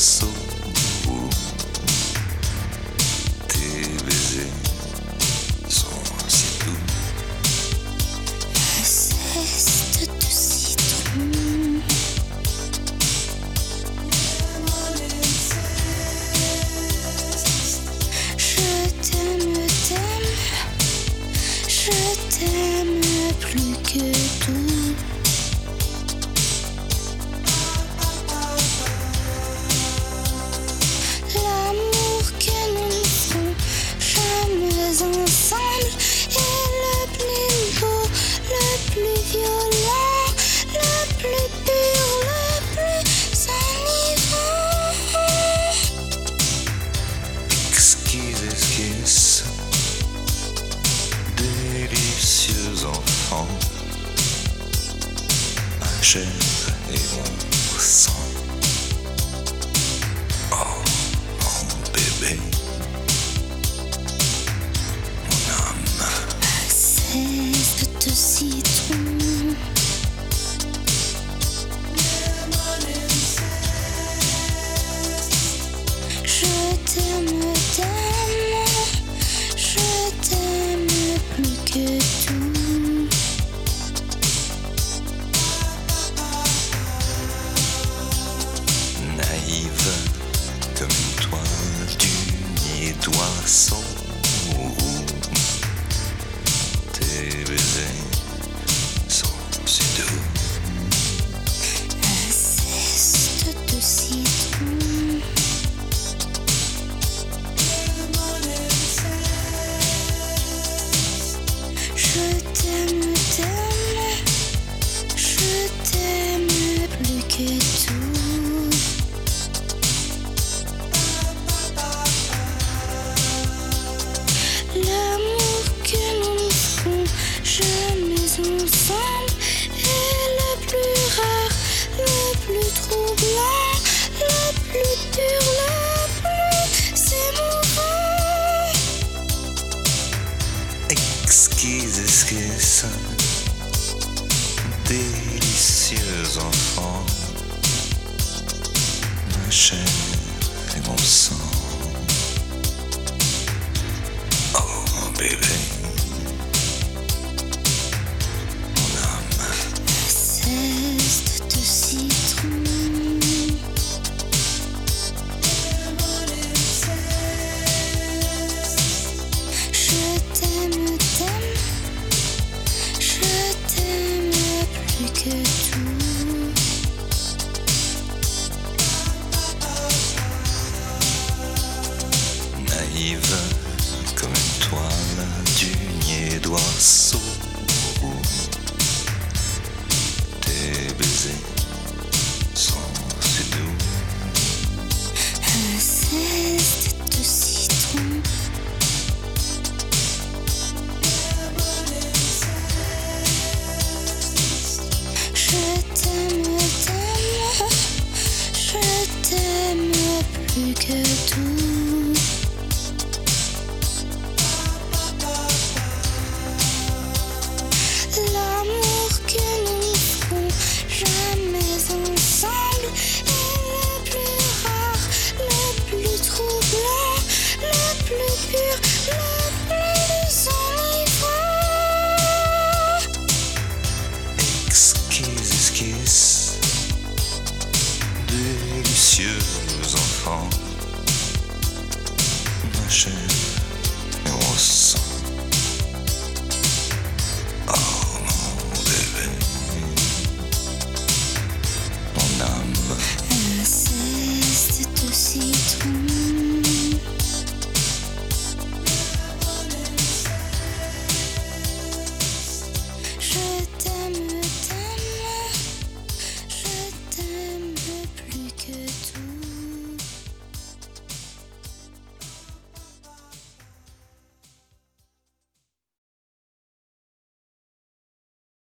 d'oiseaux. Tes baisers sont si doux. Un zeste de citron. Je t'aime plus que tout. L'amour que nous ne ferons jamais ensemble est le plus beau, le plus violent, le plus pur, le plus enivrant. Exquise esquisse, délicieux enfant, ma chair et mon sang. Oh, mon bébé, mon âme. Un zeste de citron. Je t'aime, je t'aime plus que tout. Naïve comme une toile d'unier d'oiseau. Tes baisers sont si doux. Un zeste de citron. Je t'aime, je t'aime plus que tout. L'amour que nous ne ferons jamais ensemble est le plus rare, le plus troublant, le plus pur, le plus émouvant. Exquise esquisse, délicieux enfant, ma chair et mon sang. Oh mon bébé, mon âme. Un zeste de citron. Je t'aime, je t'aime plus que tout. Naïve comme une toile d'unier d'oiseau. Tes baisers sont si doux. Un zeste de citron. Je t'aime, je t'aime plus que tout. L'amour que nous ne ferons jamais ensemble est le plus rare, le plus troublant, le plus pur, le plus enivrant. Exquise esquisse, délicieux enfant, ma chair et mon sang. Oh mon bébé, mon âme. Un zeste de citron. Je t'aime, je t'aime plus que tout.